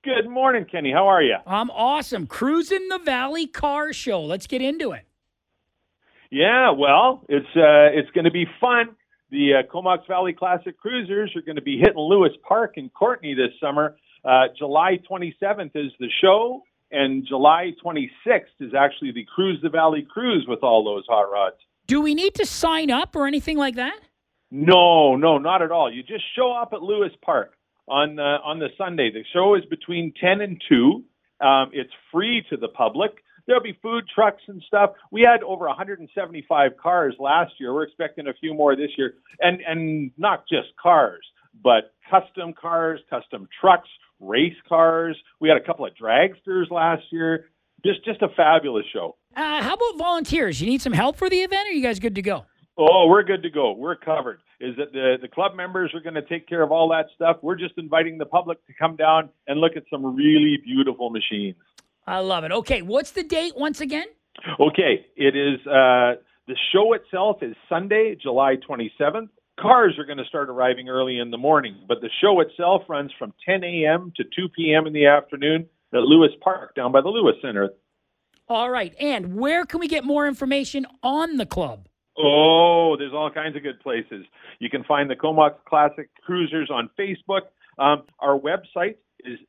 Good morning, Kenny. How are you? I'm awesome. Cruising the Valley Car Show. Let's get into it. Yeah, well, it's going to be fun. The Comox Valley Classic Cruisers are going to be hitting Lewis Park in Courtenay this summer. July 27th is the show, and July 26th is actually the Cruise the Valley cruise with all those hot rods. Do we need to sign up or anything like that? No, not at all. You just show up at Lewis Park on the Sunday. The show is between 10 and 2. It's free to the public. There'll be food trucks and stuff. We had over 175 cars last year. We're expecting a few more this year. And not just cars, but custom cars, custom trucks, race cars. We had a couple of dragsters last year. Just a fabulous show. How about volunteers? You need some help for the event, or are you guys good to go? Oh, we're good to go. We're covered. Is that the club members are going to take care of all that stuff. We're just inviting the public to come down and look at some really beautiful machines. I love it. Okay, what's the date once again? Okay, it is the show itself is Sunday, July 27th. Cars are going to start arriving early in the morning, but the show itself runs from 10 a.m. to 2 p.m. in the afternoon at Lewis Park down by the Lewis Center. All right, and where can we get more information on the club? Oh, there's all kinds of good places. You can find the Comox Classic Cruisers on Facebook. Our website is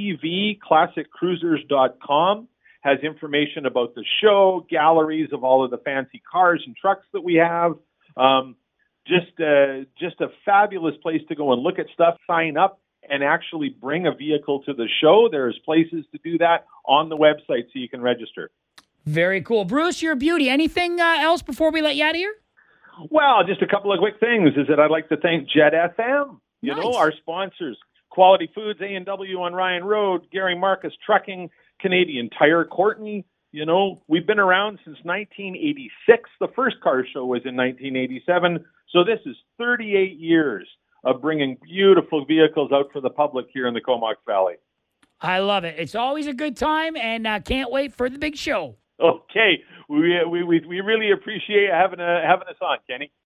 cvclassiccruisers.com. Has information about the show, galleries of all of the fancy cars and trucks that we have. Just a fabulous place to go and look at stuff, sign up, and actually bring a vehicle to the show. There's places to do that on the website so you can register. Very cool. Bruce, you're a beauty. Anything else before we let you out of here? Well, just a couple of quick things is that I'd like to thank Jet FM, Nice. Our sponsors, Quality Foods, A&W on Ryan Road, Gary Marcus Trucking, Canadian Tire, Courtenay. We've been around since 1986. The first car show was in 1987. So this is 38 years of bringing beautiful vehicles out for the public here in the Comox Valley. I love it. It's always a good time, and can't wait for the big show. Okay, we really appreciate having us on, Kenny.